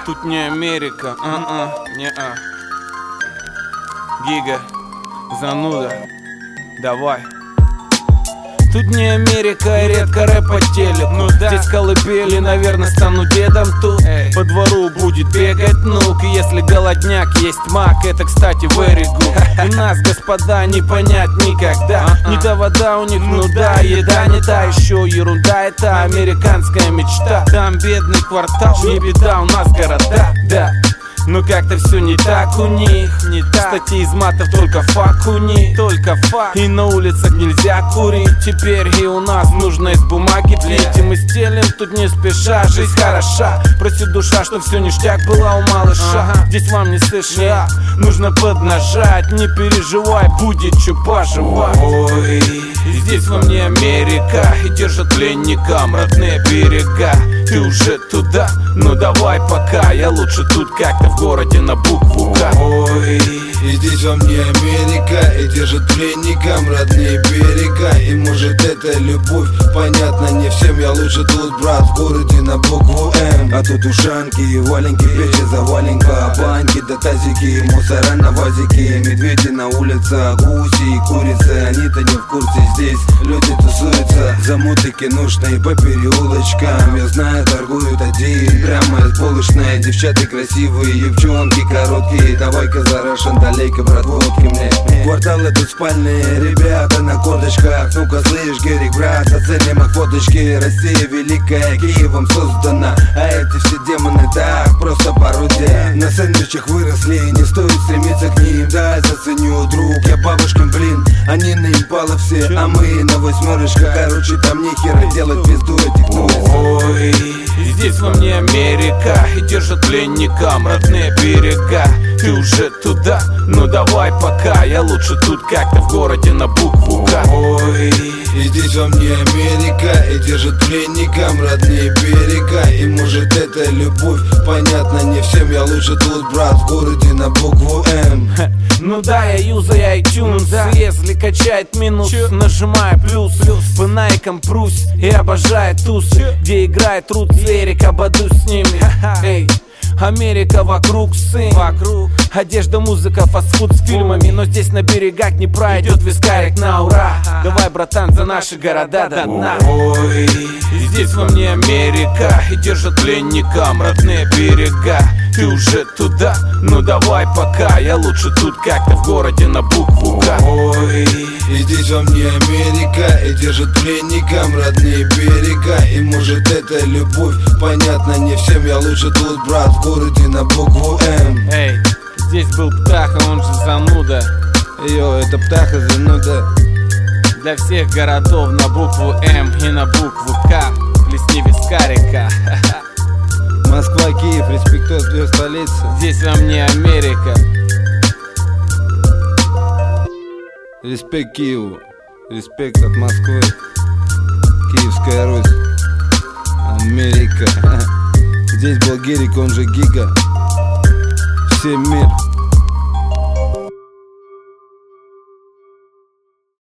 Тут не Америка, не-а. Гига, зануда, давай. Тут не Америка, и редко рэп по телеку. Ну да. Здесь колыбели, наверное, стану дедом тут. По двору будет бегать внук. И если голодняк есть мак, это, кстати, very good. У нас, господа, не понять никогда. Не та вода у них, ну да, еда не та. Еще ерунда, это американская мечта. Там бедный квартал, не беда, у нас города, да. Но как-то все не так у них, не так. Статьи из матов, только фак у них, только фак. И на улицах нельзя курить. Теперь и у нас нужно из бумаги пить. И мы стелим тут не спеша, жизнь хороша. Просит душа, что все ништяк была у малыша. Здесь вам не США, нужно поднажать. Не переживай, будет что пожевать. Ой, и здесь вам не Америка, и держат пленникам родные берега. Ты уже туда, ну давай пока. Я лучше тут как-то в городе на букву К. Ой, и здесь вам не Америка, и держит пленникам родные берега. И может это любовь, понятно не всем. Я лучше тут, брат, в городе на букву М. А тут ушанки и валенки, печи заваленка, баньки да тазики, мусора на вазике, медведи на улицах, гуси и курицы. Они-то не в курсе, здесь люди тусуются. Замуты киношные по переулочкам. Я знаю, торгуют один, прямо из булочной. Девчата красивые, девчонки короткие. Давай-ка за Рашен, далейка, брат, водки мне. Кварталы тут спальные, ребята на корточках. Ну-ка, слышь, Герик, брат, оценим их фоточки. Россия великая, Киевом создана. А эти все демоны так, просто пародия. На сэндвичах выросли, не стоит стремиться к ним. Да, заценю, друг, я бабушкин, блин. Они на импала все, а мы на восьмерочках. Короче, там нехера делать, пизду этих Ой, и здесь вам не Америка, и держат пленникам родные берега. Ты уже туда, ну давай пока. Я лучше тут как-то в городе на букву К. Ой, и здесь вам не Америка, и держат пленникам родные берега. И может это любовь, понятно не всем. Я лучше тут, брат, в городе на букву М. Ну да, я юзаю iTunes, да. Если качает минус, нажимаю плюс. По найкам прусь и обожаю тусы, где играет Рут Зверик, ободусь с ними. Эй, Америка вокруг, сын. Одежда, музыка, фастфуд с фильмами. Но здесь на берегах не пройдет вискарик на ура. Давай, братан, за наши города до дна. Ой, и здесь вам не Америка, и держат пленникам родные берега. Ты уже туда, ну давай пока. Я лучше тут как-то в городе на букву К. Ой, и здесь вам не Америка, и держат пленникам родные берега. И может это любовь, понятно не всем. Я лучше тут, брат, в городе на букву М. Эй, здесь был Птаха, он же зануда. Йо, это Птаха, зануда. Для всех городов на букву М и на букву К. Плесни вискарика. Москва, Киев, респектует две столицы. Здесь вам не Америка. Респект Киеву, респект от Москвы. Киевская Русь, Америка. Здесь был Герик, он же Гига. Всем мир.